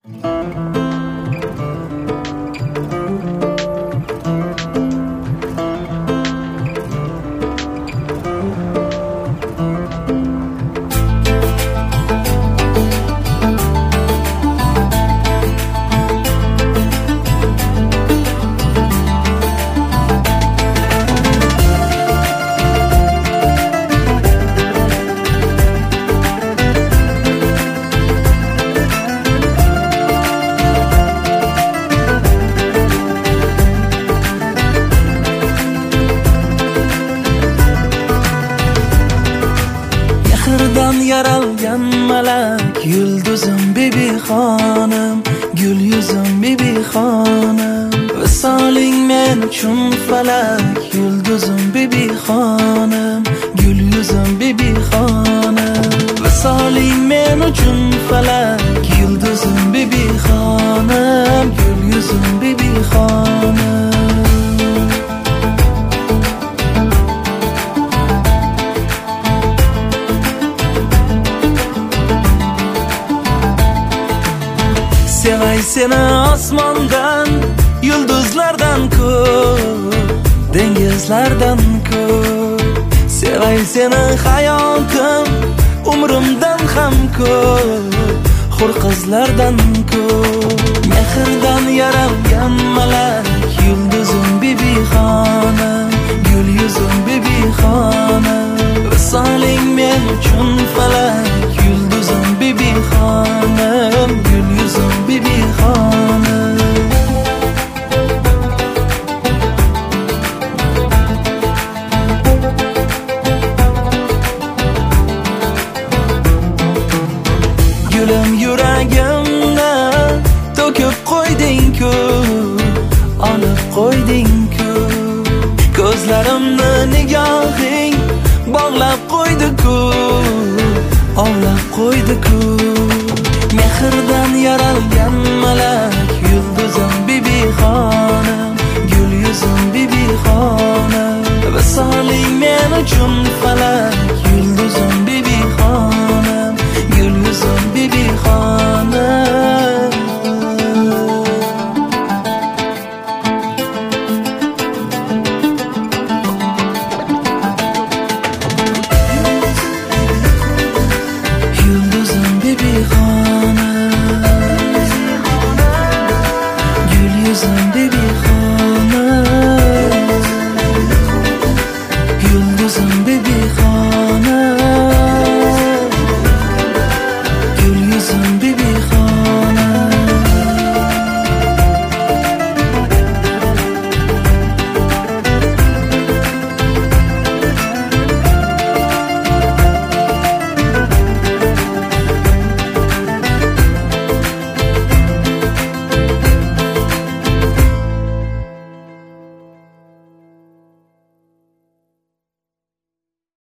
Yaralgan malak, yulduzim bibi xonim, gul yuzim bibi xonim. Visoling men uchun falak, yulduzim bibi xonim, gul yuzim bibi xonim. Visoling men uchun falak, yulduzim bibi xonim, gul yuzim bibi xonim. Sevay seni osmondan, yulduzlardan ko'p, dengizlardan ko'p. Sevay seni hayotim, umrimdan ham ko'p, hur qizlardan ko'p. Mehrdan yaralgan malak, yulduzim bibi xonim, gul yuzim bibi xonim. Visoling men uchun falak, yulduzim bibi xonim, gul yuzim bibi xonim. Gulim yuragimni to'kib qo'yding-ku, olib qo'yding-ku. Ko'zlarimni nigohing bog'lab qo'ydi-ku, ovlab qo'ydi-ku. Mehrdan yaralgan